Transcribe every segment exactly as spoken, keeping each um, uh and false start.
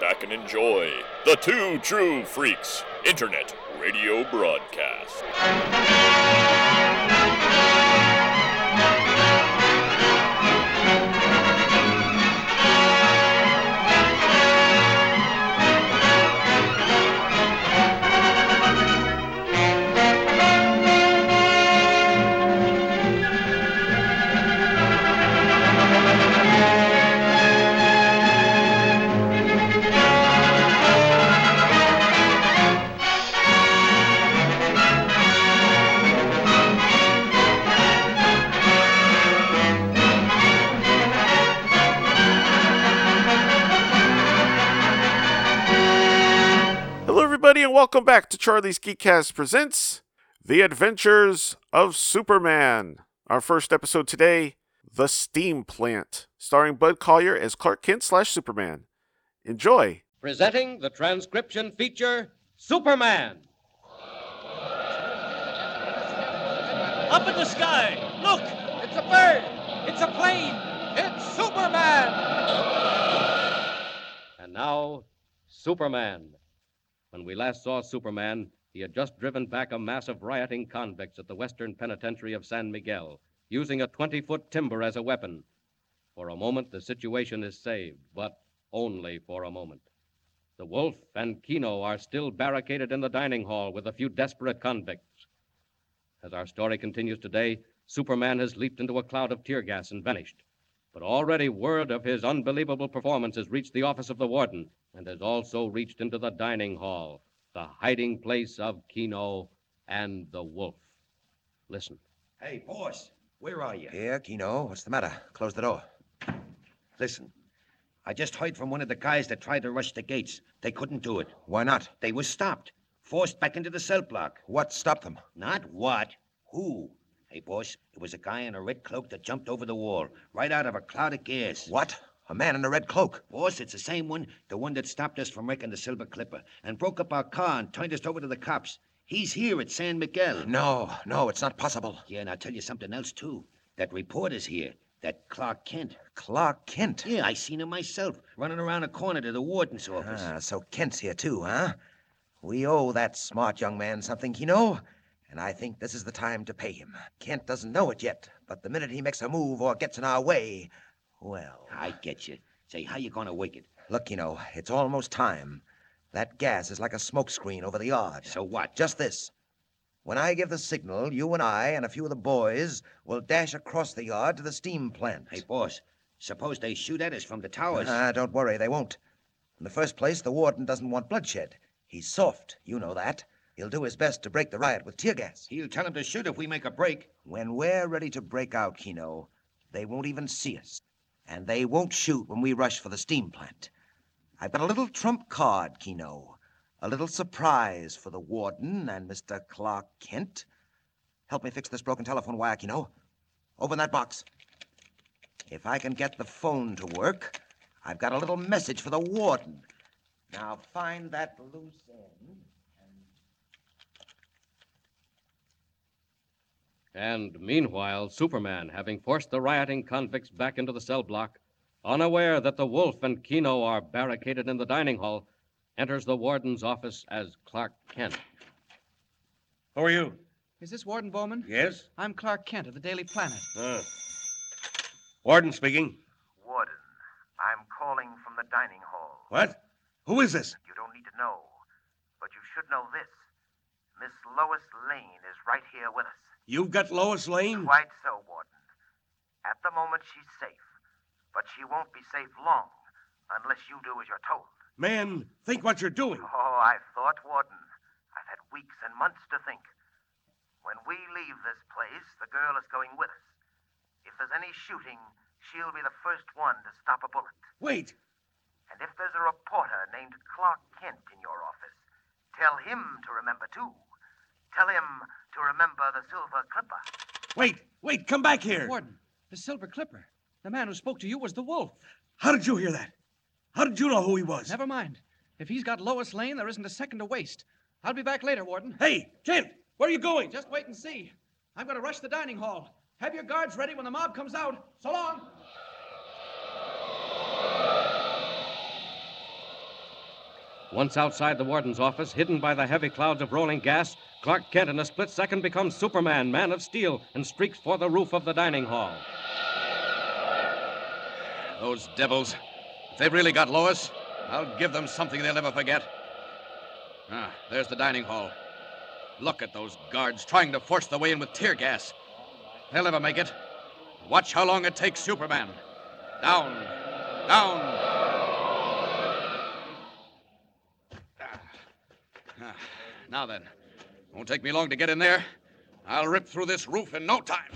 back and enjoy the Two True Freaks Internet Radio Broadcast. And welcome back to Charlie's Geekcast presents The Adventures of Superman. Our first episode today, The Steam Plant, starring Bud Collyer as Clark Kent slash Superman. Enjoy. Presenting the transcription feature, Superman. Up in the sky, look, it's a bird, it's a plane, it's Superman. And now, Superman. When we last saw Superman, he had just driven back a mass of rioting convicts at the Western Penitentiary of San Miguel, using a twenty-foot timber as a weapon. For a moment, the situation is saved, but only for a moment. The Wolf and Kino are still barricaded in the dining hall with a few desperate convicts. As our story continues today, Superman has leaped into a cloud of tear gas and vanished. But already word of his unbelievable performance has reached the office of the warden, and has also reached into the dining hall, the hiding place of Kino and the Wolf. Listen. Hey, boss, where are you? Here, Kino. What's the matter? Close the door. Listen, I just heard from one of the guys that tried to rush the gates. They couldn't do it. Why not? They were stopped, forced back into the cell block. What stopped them? Not what, who. Hey, boss, it was a guy in a red cloak that jumped over the wall, right out of a cloud of gas. What? A man in a red cloak? Boss, it's the same one, the one that stopped us from wrecking the Silver Clipper and broke up our car and turned us over to the cops. He's here at San Miguel. No, no, it's not possible. Yeah, and I'll tell you something else, too. That reporter's here, that Clark Kent. Clark Kent? Yeah, I seen him myself, running around a corner to the warden's office. Ah, so Kent's here, too, huh? We owe that smart young man something, Kino. And I think this is the time to pay him. Kent doesn't know it yet, but the minute he makes a move or gets in our way, well... I get you. Say, how you gonna wake it? Look, you know, it's almost time. That gas is like a smokescreen over the yard. So what? Just this. When I give the signal, you and I and a few of the boys will dash across the yard to the steam plant. Hey, boss, suppose they shoot at us from the towers. Ah, don't worry, they won't. In the first place, the warden doesn't want bloodshed. He's soft, you know that. He'll do his best to break the riot with tear gas. He'll tell him to shoot if we make a break. When we're ready to break out, Kino, they won't even see us. And they won't shoot when we rush for the steam plant. I've got a little trump card, Kino. A little surprise for the warden and Mister Clark Kent. Help me fix this broken telephone wire, Kino. Open that box. If I can get the phone to work, I've got a little message for the warden. Now find that loose end. And meanwhile, Superman, having forced the rioting convicts back into the cell block, unaware that the Wolf and Kino are barricaded in the dining hall, enters the warden's office as Clark Kent. Who are you? Is this Warden Bowman? Yes? I'm Clark Kent of the Daily Planet. Uh. Warden speaking. Warden, I'm calling from the dining hall. What? Who is this? You don't need to know, but you should know this. Miss Lois Lane is right here with us. You've got Lois Lane? Quite so, Warden. At the moment, she's safe. But she won't be safe long, unless you do as you're told. Man, think what you're doing. Oh, I've thought, Warden. I've had weeks and months to think. When we leave this place, the girl is going with us. If there's any shooting, she'll be the first one to stop a bullet. Wait. And if there's a reporter named Clark Kent in your office, tell him to remember, too. Tell him to remember the Silver Clipper. Wait, wait, come back here. Warden, the Silver Clipper. The man who spoke to you was the Wolf. How did you hear that? How did you know who he was? Never mind. If he's got Lois Lane, there isn't a second to waste. I'll be back later, Warden. Hey, Kent, where are you going? Just wait and see. I'm going to rush the dining hall. Have your guards ready when the mob comes out. So long. Once outside the warden's office, hidden by the heavy clouds of rolling gas, Clark Kent in a split second becomes Superman, Man of Steel, and streaks for the roof of the dining hall. Those devils. If they've really got Lois, I'll give them something they'll never forget. Ah, there's the dining hall. Look at those guards trying to force their way in with tear gas. They'll never make it. Watch how long it takes Superman. Down, down. Ah, now then, won't take me long to get in there. I'll rip through this roof in no time.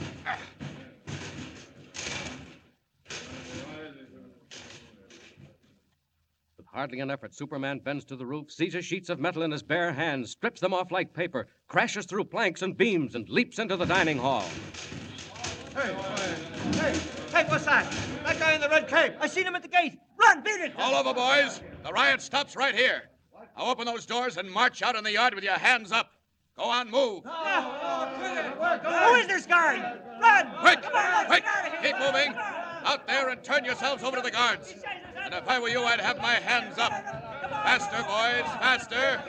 With hardly an effort, Superman bends to the roof, seizes sheets of metal in his bare hands, strips them off like paper, crashes through planks and beams, and leaps into the dining hall. Hey, hey, hey, what's that? That guy in the red cape. I seen him at the gate. Run, beat it! All over, boys. The riot stops right here. Now open those doors and march out in the yard with your hands up. Go on, move. Who is this guy? Run! Quick, Come on, let's quick. get out of here. Keep moving. Out there and turn yourselves over to the guards. And if I were you, I'd have my hands up. Faster, boys, faster.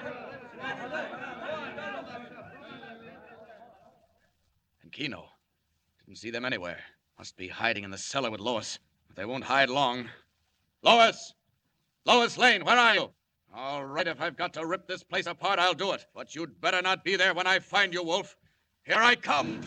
And Keno. Didn't see them anywhere. Must be hiding in the cellar with Lois. But they won't hide long. Lois! Lois Lane, where are you? All right, if I've got to rip this place apart, I'll do it. But you'd better not be there when I find you, Wolf. Here I come.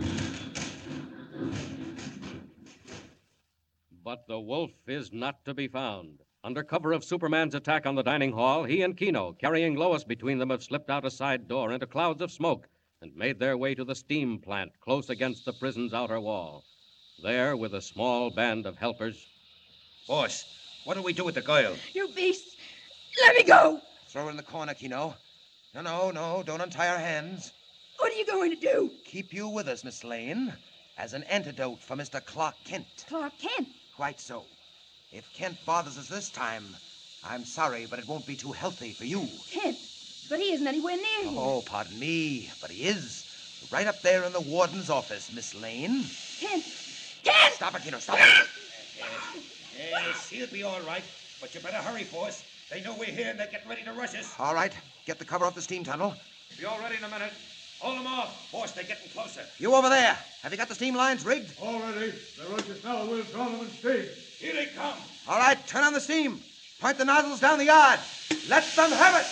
But the wolf is not to be found. Under cover of Superman's attack on the dining hall, he and Keno, carrying Lois between them, have slipped out a side door into clouds of smoke and made their way to the steam plant close against the prison's outer wall. There, with a small band of helpers... Boss, what do we do with the girl? You beast! Let me go! Throw her in the corner, Keno. No, no, no, don't untie her hands. What are you going to do? Keep you with us, Miss Lane, as an antidote for Mister Clark Kent. Clark Kent? Quite so. If Kent bothers us this time, I'm sorry, but it won't be too healthy for you. Kent? But he isn't anywhere near here. Oh, pardon me, but he is. Right up there in the warden's office, Miss Lane. Kent! Kent! Stop it, Keno, stop it. Yes, he'll be all right. But you better hurry, boss. They know we're here and they're getting ready to rush us. All right, get the cover off the steam tunnel. Be all ready in a minute. Hold them off. Boss, they're getting closer. You over there. Have you got the steam lines rigged? All ready. The rush us now. We'll draw them in steam. Here they come. All right, turn on the steam. Point the nozzles down the yard. Let them have it.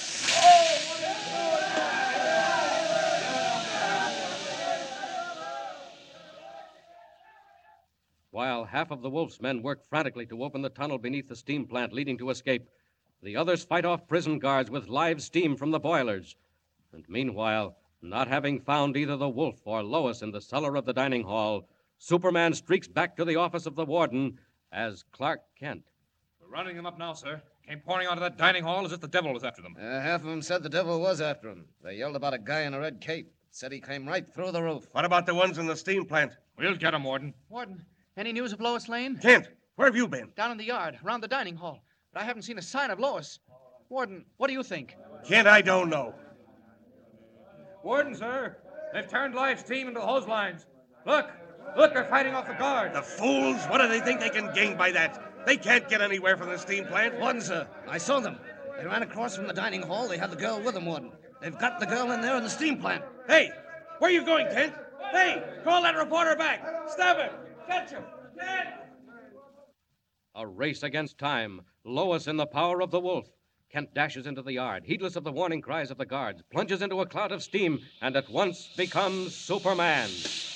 While half of the Wolf's men work frantically to open the tunnel beneath the steam plant leading to escape, the others fight off prison guards with live steam from the boilers. And meanwhile, not having found either the Wolf or Lois in the cellar of the dining hall, Superman streaks back to the office of the warden as Clark Kent. We're rounding them up now, sir. Came pouring onto that dining hall as if the devil was after them. Uh, half of them said the devil was after them. They yelled about a guy in a red cape. Said he came right through the roof. What about the ones in the steam plant? We'll get them, Warden. Warden, any news of Lois Lane? Kent, where have you been? Down in the yard, around the dining hall. But I haven't seen a sign of Lois. Warden, what do you think? Kent, I don't know. Warden, sir, they've turned live steam into the hose lines. Look, look, they're fighting off the guards. The fools! What do they think they can gain by that? They can't get anywhere from the steam plant. Warden, sir, I saw them. They ran across from the dining hall. They had the girl with them, Warden. They've got the girl in there in the steam plant. Hey, where are you going, Kent? Hey, call that reporter back. Stop him. Catch him. Kent! A race against time. Lois in the power of the Wolf. Kent dashes into the yard, heedless of the warning cries of the guards, plunges into a cloud of steam, and at once becomes Superman.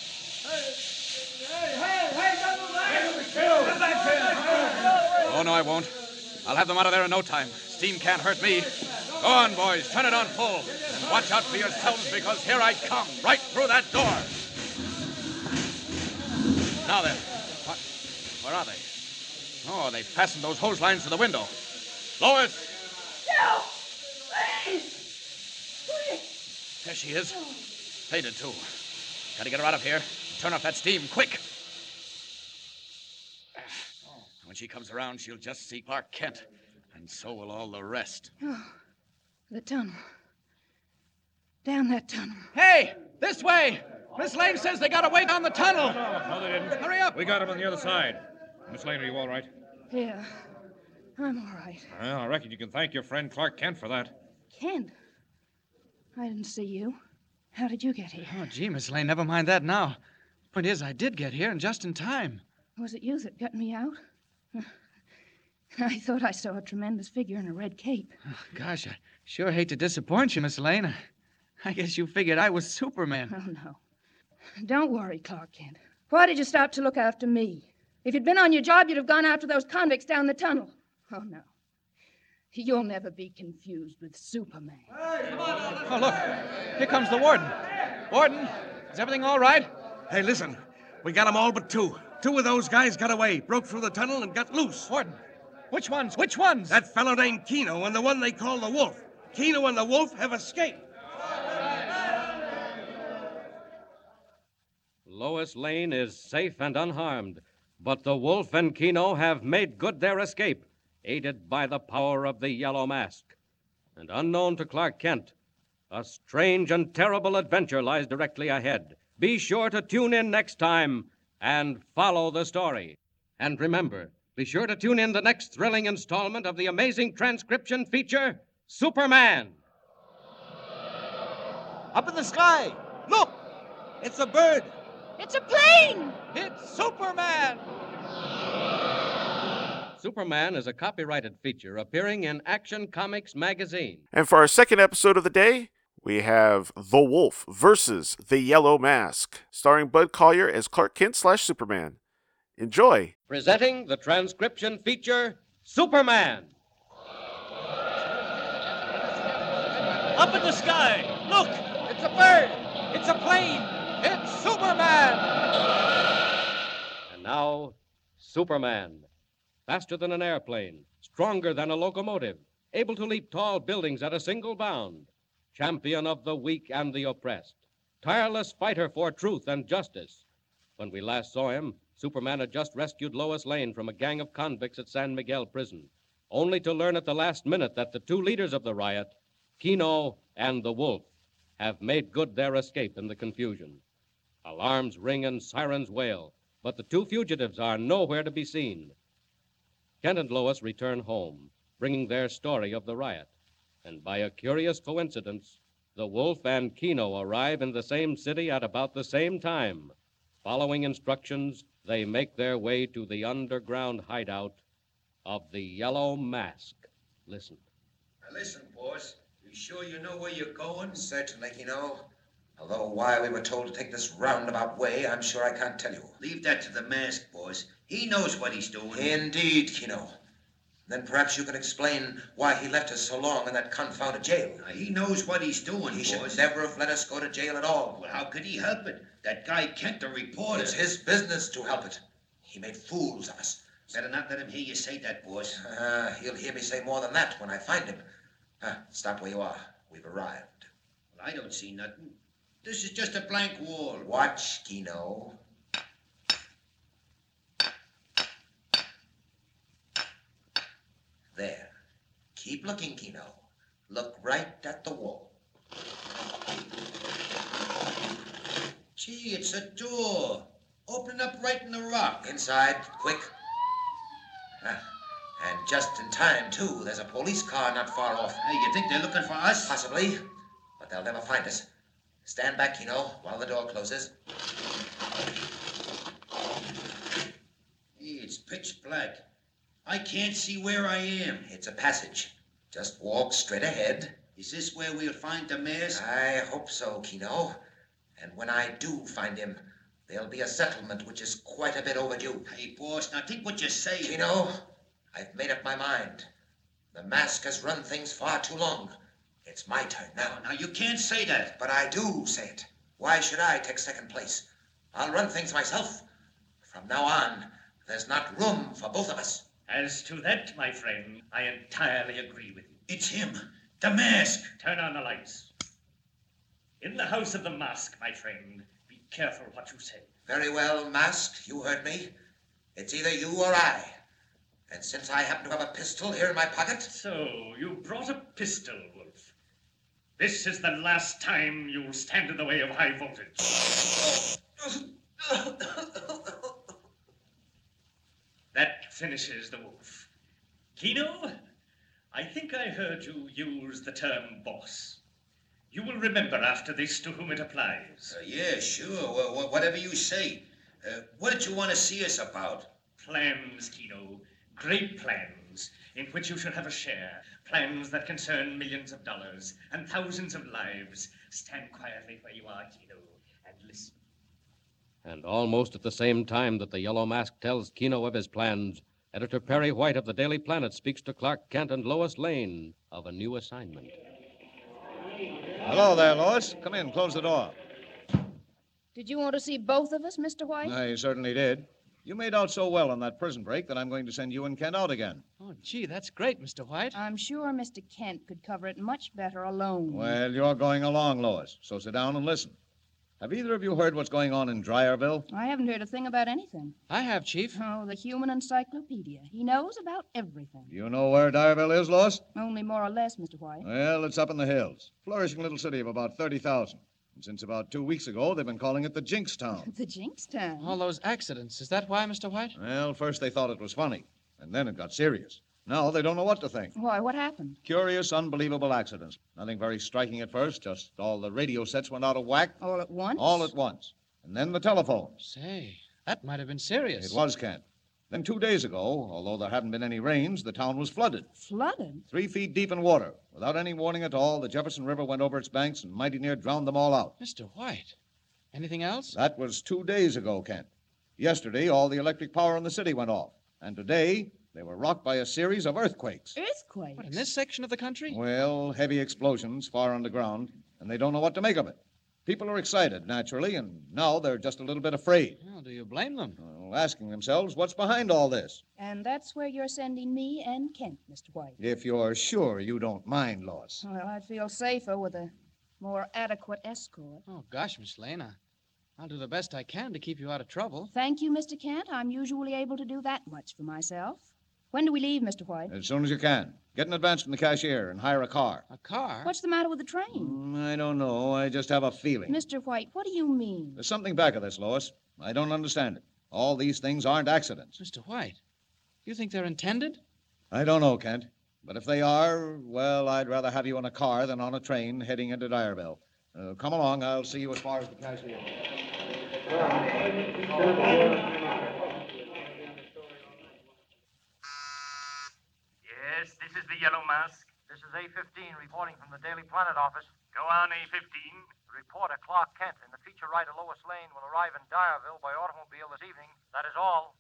Oh, no, I won't. I'll have them out of there in no time. Steam can't hurt me. Go on, boys. Turn it on full. And watch out for yourselves, because here I come, right through that door. Now then. What? Where are they? Oh, they fastened those hose lines to the window. Lois! No! Please! Please! There she is. They did, too. Gotta get her out of here. Turn off that steam, quick. When she comes around, she'll just see Clark Kent. And so will all the rest. Oh, the tunnel. Down that tunnel. Hey, this way! Miss Lane says they got away down the tunnel. No, they didn't. Hurry up. We got them on the other side. Miss Lane, are you all right? Yeah. I'm all right. Well, I reckon you can thank your friend Clark Kent for that. Kent? I didn't see you. How did you get here? Oh, gee, Miss Lane, never mind that now. Point is, I did get here, and just in time. Was it you that got me out? I thought I saw a tremendous figure in a red cape. Oh, gosh, I sure hate to disappoint you, Miss Lane. I guess you figured I was Superman. Oh, no. Don't worry, Clark Kent. Why did you stop to look after me? If you'd been on your job, you'd have gone after those convicts down the tunnel. Oh, no. You'll never be confused with Superman. Oh, look. Here comes the warden. Warden, is everything all right? Hey, listen. We got them all but two. Two of those guys got away, broke through the tunnel, and got loose. Warden, which ones? Which ones? That fellow named Keno and the one they call the Wolf. Keno and the Wolf have escaped. Lois Lane is safe and unharmed, but the Wolf and Keno have made good their escape, aided by the power of the Yellow Mask. And unknown to Clark Kent, a strange and terrible adventure lies directly ahead. Be sure to tune in next time and follow the story. And remember, be sure to tune in the next thrilling installment of the amazing transcription feature, Superman. Up in the sky! Look! It's a bird! It's a plane! It's Superman! Superman is a copyrighted feature appearing in Action Comics magazine. And for our second episode of the day, we have The Wolf versus the Yellow Mask, starring Bud Collyer as Clark Kent slash Superman. Enjoy. Presenting the transcription feature, Superman. Up in the sky! Look! It's a bird! It's a plane! It's Superman! And now, Superman. Faster than an airplane, stronger than a locomotive, able to leap tall buildings at a single bound, champion of the weak and the oppressed, tireless fighter for truth and justice. When we last saw him, Superman had just rescued Lois Lane from a gang of convicts at San Miguel prison, only to learn at the last minute that the two leaders of the riot, Keno and the Wolf, have made good their escape in the confusion. Alarms ring and sirens wail, but the two fugitives are nowhere to be seen. Kent and Lois return home, bringing their story of the riot. And by a curious coincidence, the Wolf and Keno arrive in the same city at about the same time. Following instructions, they make their way to the underground hideout of the Yellow Mask. Listen. Now listen, boss. You sure you know where you're going? Certainly, Keno. Although why we were told to take this roundabout way, I'm sure I can't tell you. Leave that to the mask, boss. He knows what he's doing. Indeed, Keno. Then perhaps you can explain why he left us so long in that confounded jail. Now, he knows what he's doing, He boss. should never have let us go to jail at all. Well, how could he help it? That guy Kent, the reporter. It's his business to help it. He made fools of us. Better not let him hear you say that, boss. Uh, he'll hear me say more than that when I find him. Uh, stop where you are. We've arrived. Well, I don't see nothing. This is just a blank wall. Watch, Keno. There. Keep looking, Keno. Look right at the wall. Gee, it's a door. Open up right in the rock. Inside, quick. Ah, and just in time, too. There's a police car not far off. Hey, you think they're looking for us? Possibly, but they'll never find us. Stand back, Keno, while the door closes. Hey, it's pitch black. I can't see where I am. It's a passage. Just walk straight ahead. Is this where we'll find the mask? I hope so, Keno. And when I do find him, there'll be a settlement which is quite a bit overdue. Hey, boss, now think what you're saying. Keno, I've made up my mind. The mask has run things far too long. It's my turn now. Now, you can't say that. But I do say it. Why should I take second place? I'll run things myself. From now on, there's not room for both of us. As to that, my friend, I entirely agree with you. It's him. The mask. Turn on the lights. In the house of the mask, my friend, be careful what you say. Very well, Mask. You heard me. It's either you or I. And since I happen to have a pistol here in my pocket... So, you brought a pistol, Wolf. This is the last time you'll stand in the way of high voltage. That finishes the Wolf. Kino, I think I heard you use the term boss. You will remember after this to whom it applies. Uh, yeah, sure. Wh- wh- whatever you say. Uh, what did you want to see us about? Plans, Kino. Great plans, in which you shall have a share. Plans that concern millions of dollars and thousands of lives. Stand quietly where you are, Kino, and listen. And almost at the same time that the Yellow Mask tells Kino of his plans, Editor Perry White of the Daily Planet speaks to Clark Kent and Lois Lane of a new assignment. Hello there, Lois. Come in, close the door. Did you want to see both of us, Mister White? I certainly did. You made out so well on that prison break that I'm going to send you and Kent out again. Oh, gee, that's great, Mister White. I'm sure Mister Kent could cover it much better alone. Well, you're going along, Lois, so sit down and listen. Have either of you heard what's going on in Dryerville? I haven't heard a thing about anything. I have, Chief. Oh, the human encyclopedia. He knows about everything. You know where Dryerville is, Lois? Only more or less, Mister White. Well, it's up in the hills. Flourishing little city of about thirty thousand. And since about two weeks ago, they've been calling it the Jinx Town. The Jinx Town? All those accidents. Is that why, Mister White? Well, first they thought it was funny, and then it got serious. Now they don't know what to think. Why, what happened? Curious, unbelievable accidents. Nothing very striking at first, just all the radio sets went out of whack. All at once? All at once. And then the telephones. Say, that might have been serious. It was, Kent. Then two days ago, although there hadn't been any rains, the town was flooded. Flooded? Three feet deep in water. Without any warning at all, the Jefferson River went over its banks and mighty near drowned them all out. Mister White, anything else? That was two days ago, Kent. Yesterday, all the electric power in the city went off. And today, they were rocked by a series of earthquakes. Earthquakes? What, in this section of the country? Well, heavy explosions far underground, and they don't know what to make of it. People are excited, naturally, and now they're just a little bit afraid. Well, do you blame them? Well, asking themselves what's behind all this. And that's where you're sending me and Kent, Mister White. If you're sure you don't mind, Lois. Well, I'd feel safer with a more adequate escort. Oh, gosh, Miss Lane, I, I'll do the best I can to keep you out of trouble. Thank you, Mister Kent. I'm usually able to do that much for myself. When do we leave, Mister White? As soon as you can. Get an advance from the cashier and hire a car. A car? What's the matter with the train? Mm, I don't know. I just have a feeling. Mister White, what do you mean? There's something back of this, Lois. I don't understand it. All these things aren't accidents. Mister White, you think they're intended? I don't know, Kent. But if they are, well, I'd rather have you in a car than on a train heading into Dryerville. Uh, come along. I'll see you as far as the cashier. Yes, this is the Yellow Mask. This is A fifteen reporting from the Daily Planet office. Go on, A fifteen. Reporter Clark Kent and the feature writer Lois Lane will arrive in Dryerville by automobile this evening. That is all.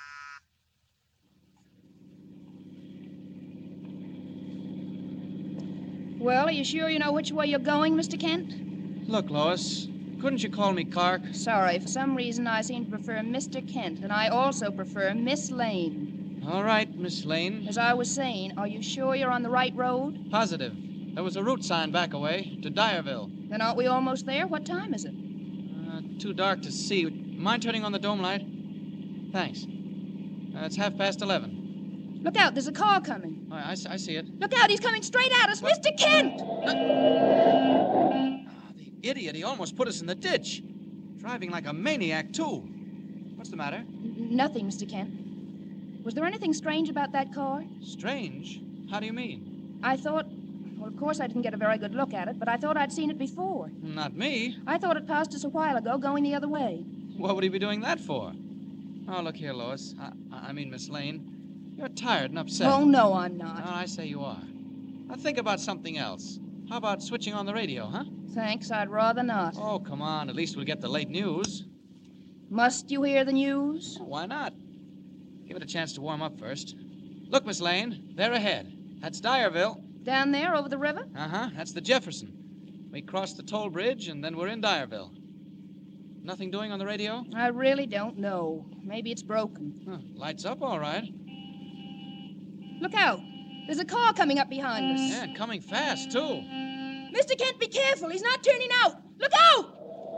Well, are you sure you know which way you're going, Mister Kent? Look, Lois, couldn't you call me Clark? Sorry, for some reason I seem to prefer Mister Kent, and I also prefer Miss Lane. All right, Miss Lane. As I was saying, are you sure you're on the right road? Positive. There was a route sign back away to Dryerville. Then aren't we almost there? What time is it? Uh, too dark to see. Mind turning on the dome light? Thanks. Uh, it's half past eleven. Look out, there's a car coming. I, I, I see it. Look out, he's coming straight at us. Mister Kent! Oh, the idiot, he almost put us in the ditch. Driving like a maniac, too. What's the matter? N- nothing, Mister Kent. Was there anything strange about that car? Strange? How do you mean? I thought... Well, of course, I didn't get a very good look at it, but I thought I'd seen it before. Not me. I thought it passed us a while ago, going the other way. What would he be doing that for? Oh, look here, Lois. I, I mean, Miss Lane. You're tired and upset. Oh, no, I'm not. No, I say you are. Now think about something else. How about switching on the radio, huh? Thanks, I'd rather not. Oh, come on. At least we'll get the late news. Must you hear the news? Why not? Give it a chance to warm up first. Look, Miss Lane, they're ahead. That's Dryerville. Down there, over the river? Uh-huh, that's the Jefferson. We cross the toll bridge, and then we're in Dryerville. Nothing doing on the radio? I really don't know. Maybe it's broken. Huh, lights up all right. Look out. There's a car coming up behind us. Yeah, coming fast, too. Mister Kent, be careful. He's not turning out. Look out!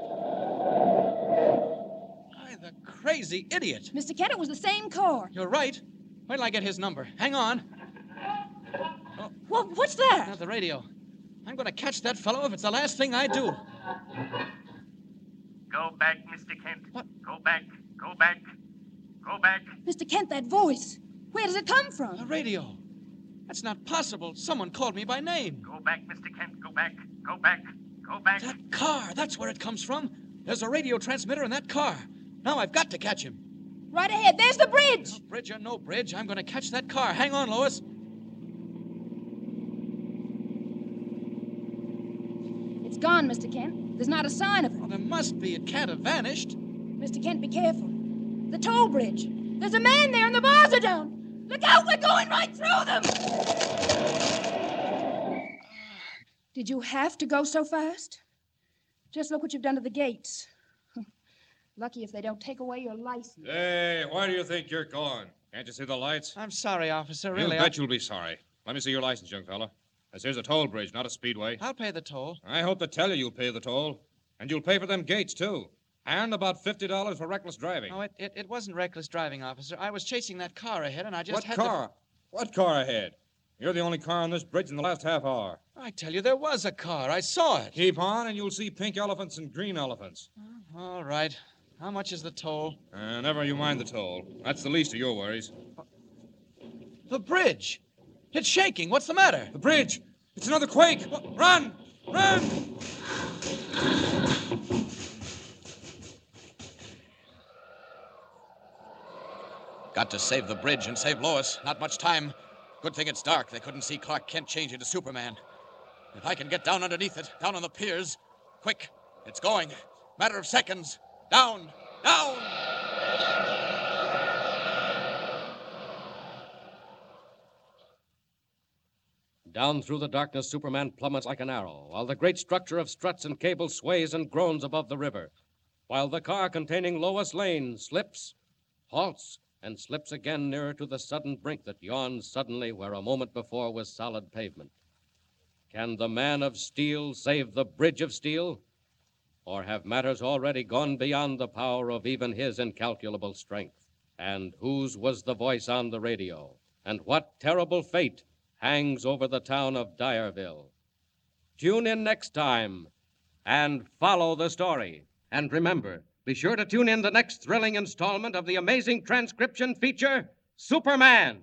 Why, the crazy idiot. Mister Kent, it was the same car. You're right. Wait till I get his number. Hang on. Oh. What, what's that? Not the radio. I'm going to catch that fellow if it's the last thing I do. Go back, Mister Kent. What? Go back. Go back. Go back. Mister Kent, that voice. Where does it come from? The radio. That's not possible. Someone called me by name. Go back, Mister Kent. Go back. Go back. Go back. That car, that's where it comes from. There's a radio transmitter in that car. Now I've got to catch him. Right ahead. There's the bridge. No bridge or no bridge, I'm going to catch that car. Hang on, Lois. It's gone, Mister Kent. There's not a sign of it. Well, there must be. It can't have vanished. Mister Kent, be careful. The toll bridge. There's a man there and the bars are down. Look out, we're going right through them. Did you have to go so fast? Just look what you've done to the gates. Lucky if they don't take away your license. Hey, where do you think you're going? Can't you see the lights? I'm sorry, officer. You Really, bet I... you'll be sorry. Let me see your license, young fella. This here's a toll bridge, not a speedway. I'll pay the toll. I hope to tell you you'll pay the toll. And you'll pay for them gates, too. And about fifty dollars for reckless driving. No, it, it, it wasn't reckless driving, officer. I was chasing that car ahead, and I just What had car? to... What car ahead? You're the only car on this bridge in the last half hour. I tell you, there was a car. I saw it. Keep on, and you'll see pink elephants and green elephants. All right. How much is the toll? Uh, never you mind the toll. That's the least of your worries. The bridge. It's shaking. What's the matter? The bridge. It's another quake. Run! Run! Got to save the bridge and save Lois. Not much time. Good thing it's dark. They couldn't see Clark Kent change into Superman. If I can get down underneath it, down on the piers. Quick. It's going. Matter of seconds. Down! Down! Down through the darkness, Superman plummets like an arrow, while the great structure of struts and cables sways and groans above the river, while the car containing Lois Lane slips, halts, and slips again nearer to the sudden brink that yawns suddenly where a moment before was solid pavement. Can the man of steel save the bridge of steel? Or have matters already gone beyond the power of even his incalculable strength? And whose was the voice on the radio? And what terrible fate hangs over the town of Dyerville? Tune in next time and follow the story. And remember, be sure to tune in the next thrilling installment of the amazing transcription feature, Superman.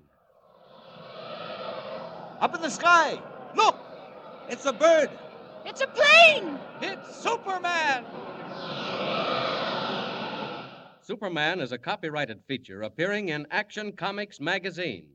Up in the sky. Look! It's a bird. It's a plane! It's Superman! Superman is a copyrighted feature appearing in Action Comics magazine.